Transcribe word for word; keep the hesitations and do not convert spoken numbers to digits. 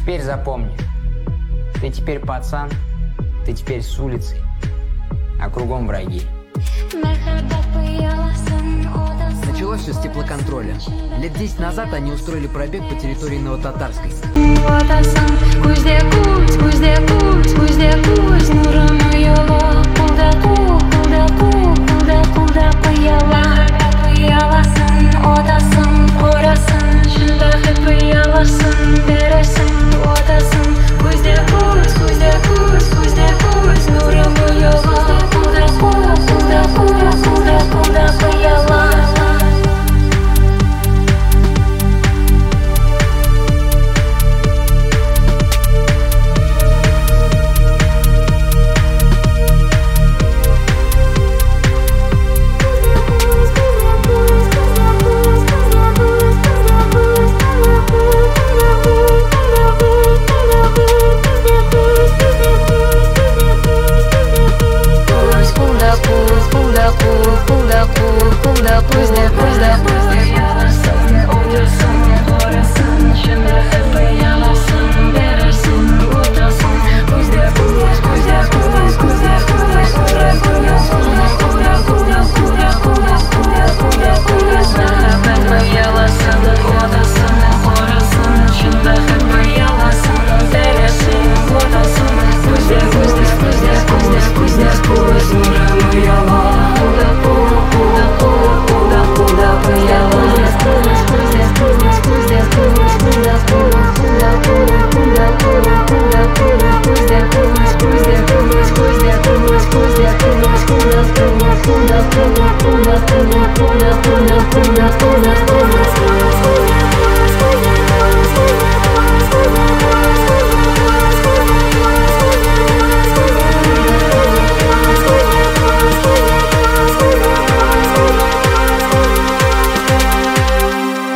Теперь запомни, ты теперь пацан, ты теперь с улицы, а кругом враги. Началось все с теплоконтроля. Лет десять назад они устроили пробег по территории Новотатарской.